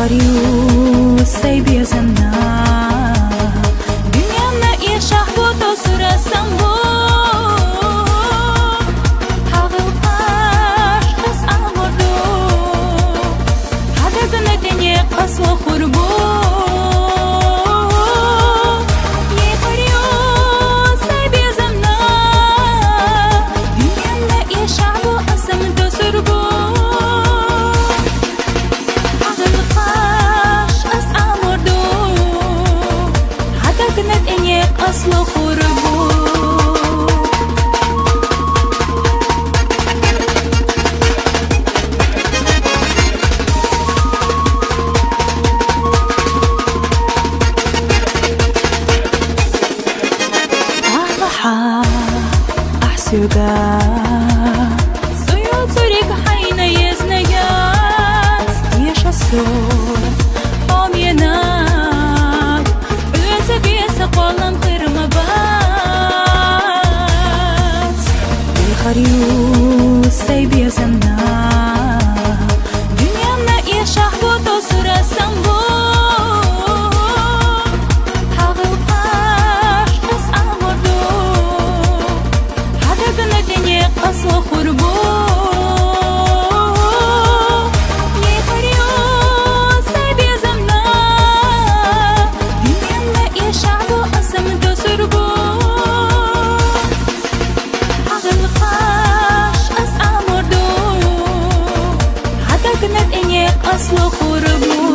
خريو سيبي زمنا دنيانا إيه شحبو تصورة سنبو حاغل قاش قس أمردو هذا قنتني قس وخربو أصل خربو أضحى أحسوغا سيوت سوريك حين يزنيات يش الصور أمينات بلتبي سقولا خريو سيبي زمنا دنيانا إيه شحبو تصورة سنبو حاغل قاش قس أمردو هذا قنتني قس وخربو أصل خربو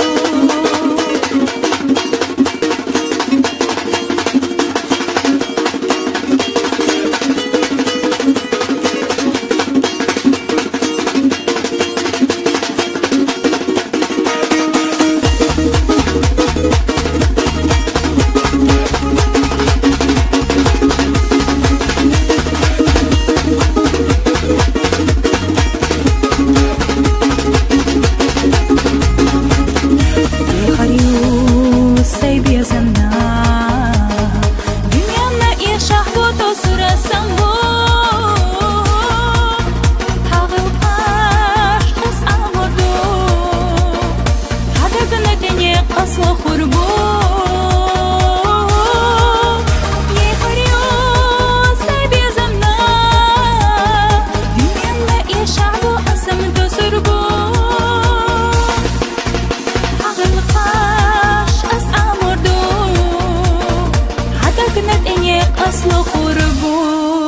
سيبي زمنا دنيانا إيه شحبو تصورة سنبو حاغل قاش قس أمردو هذا قنتني قس وخربو سيبي زمنا دنيانا إيه شحبو أسم تصربو حاغل أصل خربو